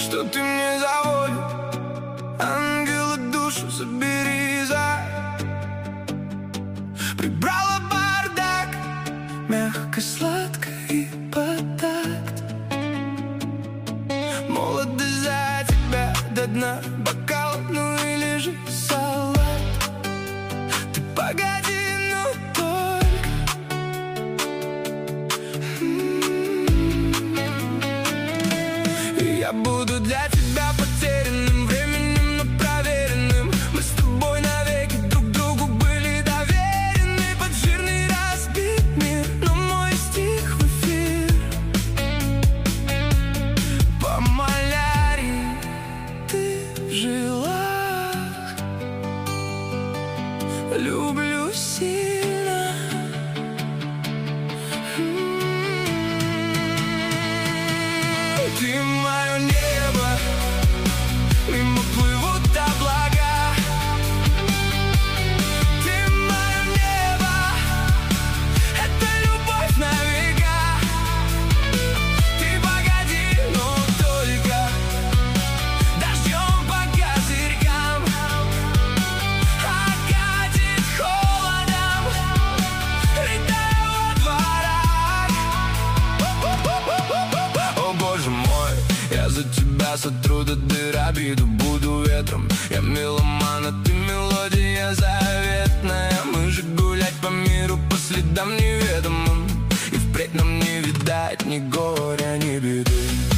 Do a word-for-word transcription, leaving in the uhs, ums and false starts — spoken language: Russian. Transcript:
что ты мне за волю. Ангела душу забери, зай. Прибрала бардак, мягко, сладко и под такт. Молодость за тебя до дна, бокал, ну или же салат. Ты погоди, но только м-м-м. Я буду для тебя потерянным временем, но проверенным. Мы с тобой навеки друг другу были доверены. Под жирный разбит мир, но мой стих в эфир. По малярии ты в жилах. Люблю сильно. Ты мое небо, мимо плывут облака. Ты мое небо, это любовь на века. Ты погоди, но только дождем по козырькам окатит холодом, летая во дворах. О боже мой, я за тебя сотру до дыр обиду, буду ветром. Я меломан, а ты мелодия заветная. Мы же гулять по миру по следам неведомым, и впредь нам не видать ни горя, ни беды.